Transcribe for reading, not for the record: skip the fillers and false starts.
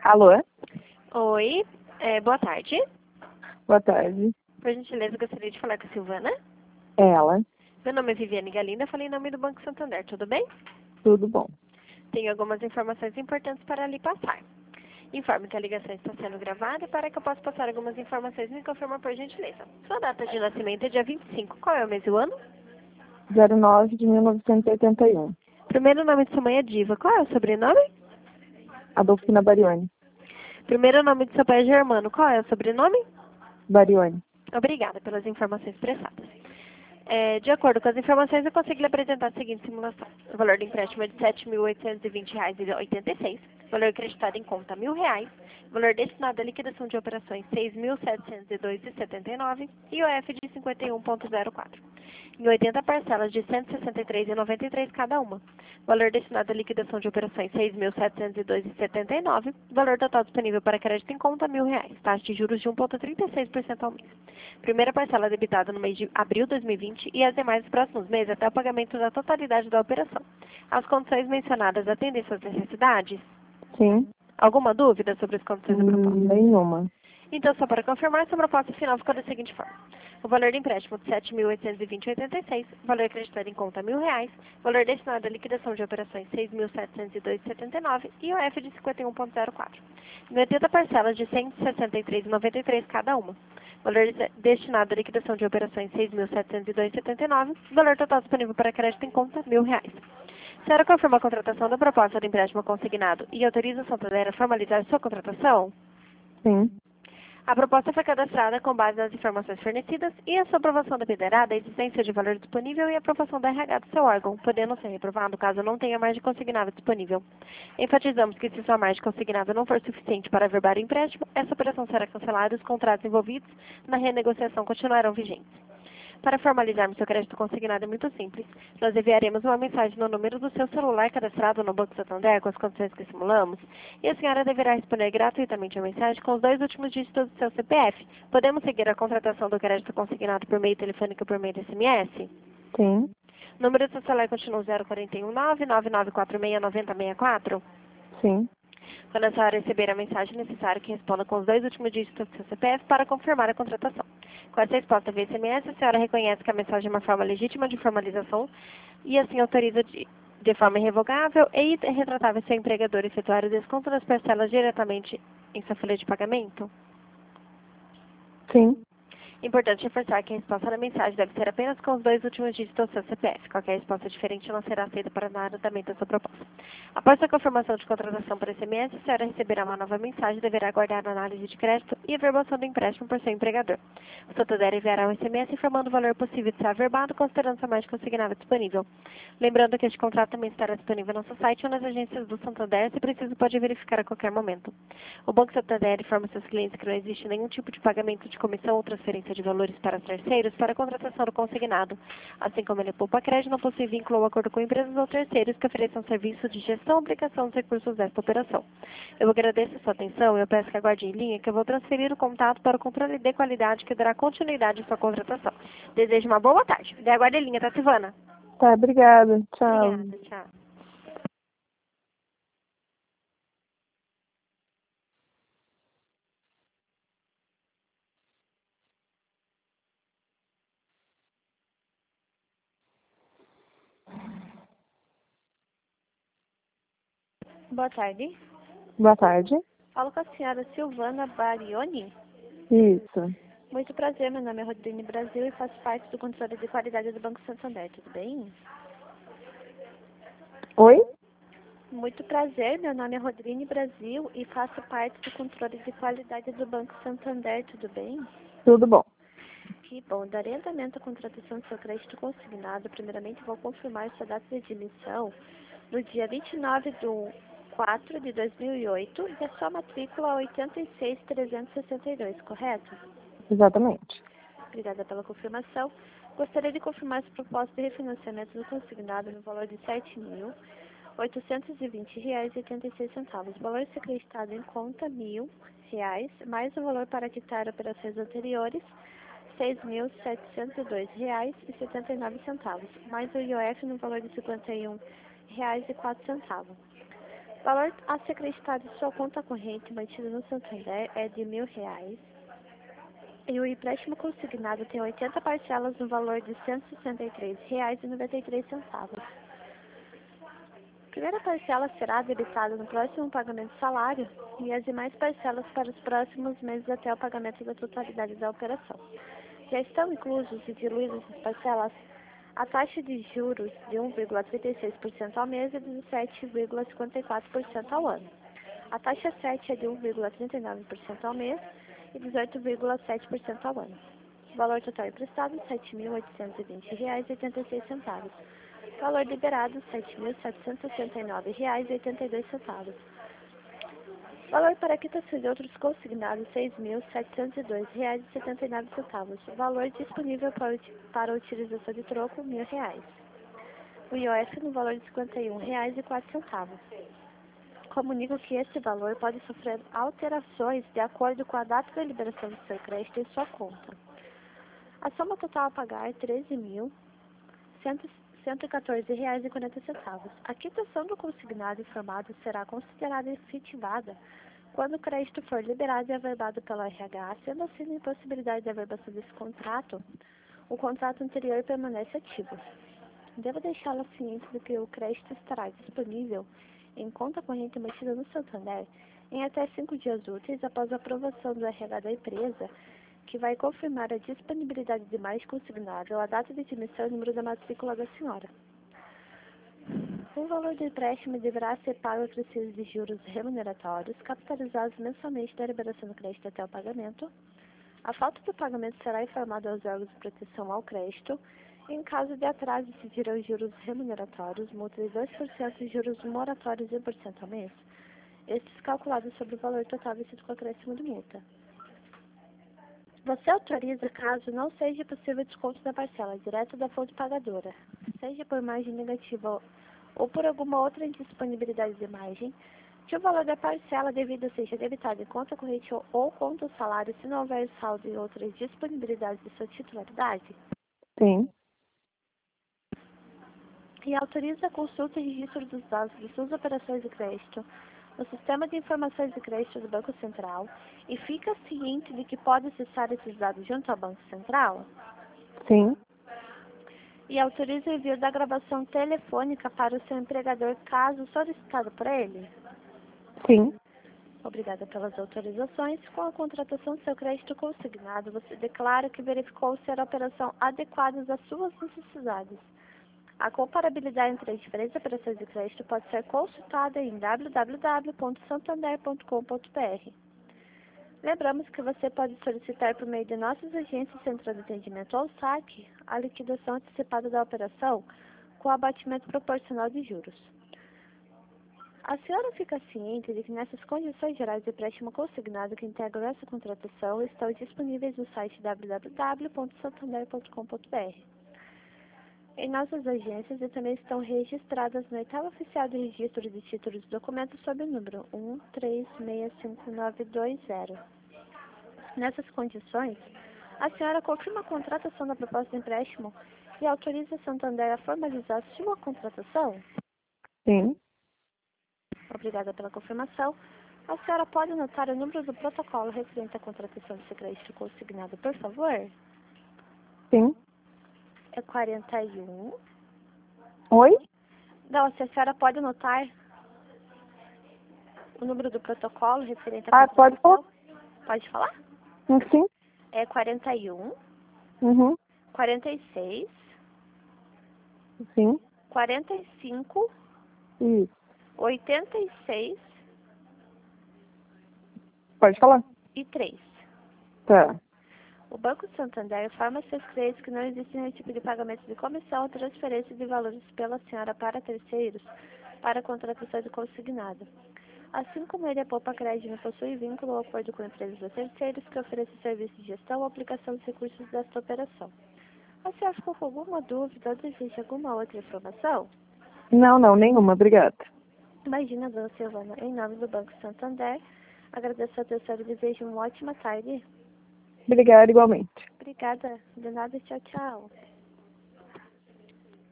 Alô? Oi, boa tarde. Boa tarde. Por gentileza, gostaria de falar com a Silvana. É ela. Meu nome é Viviane Galinda, falei em nome do Banco Santander, tudo bem? Tudo bom? Tenho algumas informações importantes para lhe passar. Informe que a ligação está sendo gravada e para que eu possa passar algumas informações, me confirma por gentileza. Sua data de nascimento é dia 25. Qual é o mês e o ano? 09 de 1981. Primeiro nome de sua mãe é Diva. Qual é o sobrenome? Adolfina Barione. Primeiro nome de seu pai é Germano. Qual é o sobrenome? Barione. Obrigada pelas informações prestadas. De acordo com as informações, eu consigo lhe apresentar a seguinte simulação. O valor do empréstimo é de R$ 7.820,86. Valor acreditado em conta R$ 1.000. Valor destinado à liquidação de operações R$ 6.702,79. E o F de 51,04. Em 80 parcelas de R$ 163,93 cada uma. Valor destinado à liquidação de operações R$ 6.702,79. Valor total disponível para crédito em conta R$ 1.000. Taxa de juros de 1,36% ao mês. Primeira parcela debitada no mês de abril de 2020 e as demais nos próximos meses até o pagamento da totalidade da operação. As condições mencionadas atendem suas necessidades? Sim. Alguma dúvida sobre as condições da proposta? Nenhuma. Então, só para confirmar, sua proposta final ficou da seguinte forma. O valor do empréstimo de R$ 7.820,86, valor acreditado em conta R$ 1.000, valor destinado à liquidação de operações R$ 6.702,79 e o F de 51,04. Em 80 parcelas de R$ 163,93 cada uma. Valor destinado à liquidação de operações R$ 6.702,79, valor total disponível para crédito em conta R$ 1.000. A senhora confirma a contratação da proposta do empréstimo consignado e autoriza a Santander a formalizar sua contratação? Sim. A proposta foi cadastrada com base nas informações fornecidas e a sua aprovação dependerá da existência de valor disponível e aprovação da RH do seu órgão, podendo ser reprovado caso não tenha margem consignada disponível. Enfatizamos que se sua margem consignada não for suficiente para averbar o empréstimo, essa operação será cancelada e os contratos envolvidos na renegociação continuarão vigentes. Para formalizarmos seu crédito consignado é muito simples. Nós enviaremos uma mensagem no número do seu celular cadastrado no Banco Santander com as condições que simulamos e a senhora deverá responder gratuitamente a mensagem com os 2 últimos dígitos do seu CPF. Podemos seguir a contratação do crédito consignado por meio telefônico ou por meio de SMS? Sim. O número do seu celular continua 0419-9946-9064? Sim. Quando a senhora receber a mensagem, é necessário que responda com os 2 últimos dígitos do seu CPF para confirmar a contratação. Com essa resposta via SMS, a senhora reconhece que a mensagem é uma forma legítima de formalização e assim autoriza de forma irrevogável e irretratável seu empregador efetuar o desconto das parcelas diretamente em sua folha de pagamento? Sim. Importante reforçar que a resposta da mensagem deve ser apenas com os 2 últimos dígitos do seu CPF. Qualquer resposta diferente não será aceita para andamento da sua proposta. Após a confirmação de contratação por SMS, a senhora receberá uma nova mensagem e deverá aguardar a análise de crédito e averbação do empréstimo por seu empregador. O Santander enviará um SMS informando o valor possível de ser averbado, considerando sua margem consignada disponível. Lembrando que este contrato também estará disponível no nosso site ou nas agências do Santander, se preciso pode verificar a qualquer momento. O Banco Santander informa seus clientes que não existe nenhum tipo de pagamento de comissão ou transferência de valores para terceiros para a contratação do consignado. Assim como ele poupa crédito, não possui vínculo ou acordo com empresas ou terceiros que ofereçam serviço de gestão ou aplicação dos recursos desta operação. Eu agradeço a sua atenção e eu peço que aguarde em linha que eu vou transferir o contato para o controle de qualidade que dará continuidade à sua contratação. Desejo uma boa tarde. Aguarde em linha, tá, Silvana? Tá, obrigada. Tchau. Obrigada, tchau. Boa tarde. Boa tarde. Falo com a senhora Silvana Barioni. Isso. Muito prazer, meu nome é Rodrine Brasil e faço parte do controle de qualidade do Banco Santander, tudo bem? Oi? Muito prazer, meu nome é Rodrine Brasil e faço parte do controle de qualidade do Banco Santander, tudo bem? Tudo bom. Que bom, darei andamento à contratação do seu crédito consignado. Primeiramente, vou confirmar sua data de emissão no dia 29 de 4 de 2008 e a sua matrícula 86362, correto? Exatamente. Obrigada pela confirmação. Gostaria de confirmar esse propósito de refinanciamento do consignado no valor de R$ 7.820,86. O valor ser acreditado em conta R$ 1.000, mais o valor para quitar operações anteriores, R$ 6.702,79, mais o IOF no valor de R$ 51,04. valor a ser acreditado em sua conta corrente mantida no Santander é de R$ 1.000. E o empréstimo consignado tem 80 parcelas no valor de R$ 163,93. A primeira parcela será debitada no próximo pagamento do salário e as demais parcelas para os próximos meses até o pagamento da totalidade da operação. Já estão inclusos e diluídos as parcelas a taxa de juros de 1,36% ao mês e de 7,54% ao ano. A taxa 7 é de 1,39% ao mês e 18,7% ao ano. O valor total emprestado, R$ 7.820,86. Valor liberado, R$ 7.769,82. Valor para quitação de outros consignados, R$ 6.702,79. Valor disponível para utilização de troco, R$ 1.000. O IOF no valor de R$ 51,04. Comunico que esse valor pode sofrer alterações de acordo com a data da liberação do seu crédito em sua conta. A soma total a pagar é R$ 13.114,40. A quitação do consignado informado será considerada efetivada quando o crédito for liberado e averbado pelo RH, sendo assim a impossibilidade de averbação desse contrato, o contrato anterior permanece ativo. Devo deixá-la ciente de que o crédito estará disponível em conta corrente mantida no Santander em até 5 dias úteis após a aprovação do RH da empresa, que vai confirmar a disponibilidade de mais consignável, a data de emissão e o número da matrícula da senhora. O valor do empréstimo deverá ser pago acrescidos de juros remuneratórios, capitalizados mensalmente da liberação do crédito até o pagamento. A falta do pagamento será informada aos órgãos de proteção ao crédito. Em caso de atraso, incidirão juros remuneratórios, multa de 2% e juros moratórios de 1% ao mês. Estes calculados sobre o valor total vencido com acréscimo de multa. Você autoriza caso não seja possível desconto da parcela direto da fonte pagadora, seja por margem negativa ou por alguma outra indisponibilidade de margem, que o valor da parcela devida seja debitado em conta corrente ou conta salário se não houver saldo em outras disponibilidades de sua titularidade? Sim. E autoriza a consulta e registro dos dados de suas operações de crédito no Sistema de Informações de Crédito do Banco Central e fica ciente de que pode acessar esses dados junto ao Banco Central? Sim. E autoriza o envio da gravação telefônica para o seu empregador caso solicitado por ele? Sim. Obrigada pelas autorizações. Com a contratação do seu crédito consignado, você declara que verificou ser a operação adequada às suas necessidades. A comparabilidade entre as diferentes operações de crédito pode ser consultada em www.santander.com.br. Lembramos que você pode solicitar por meio de nossas agências Central de Atendimento ou SAC a liquidação antecipada da operação com abatimento proporcional de juros. A senhora fica ciente de que nessas condições gerais de empréstimo consignado que integram essa contratação estão disponíveis no site www.santander.com.br. Em nossas agências e também estão registradas no oitavo oficial de registro de títulos e documentos sob o número 1365920. Nessas condições, a senhora confirma a contratação da proposta de empréstimo e autoriza a Santander a formalizar sua contratação? Sim. Obrigada pela confirmação. A senhora pode anotar o número do protocolo referente à contratação desse crédito consignado, por favor? Sim. É 41. Oi? Não, se a senhora pode anotar o número do protocolo referente à Pode contratação. falar? Pode falar? Sim. É 41, Uhum. 46, Sim. 45, Isso. 86 Pode falar? e 3. Tá. O Banco Santander informa seus clientes que não existe nenhum tipo de pagamento de comissão ou transferência de valores pela senhora para terceiros para a contratação de consignado. Assim como ele, a Poupa Crédito não possui vínculo ou acordo com empresas ou terceiros que ofereçam serviço de gestão ou aplicação dos recursos desta operação. A senhora ficou com alguma dúvida ou deseja alguma outra informação? Não, nenhuma. Obrigada. Imagina, dona Silvana, em nome do Banco Santander, agradeço a atenção e desejo uma ótima tarde. Obrigada igualmente. Obrigada. De nada, tchau, tchau.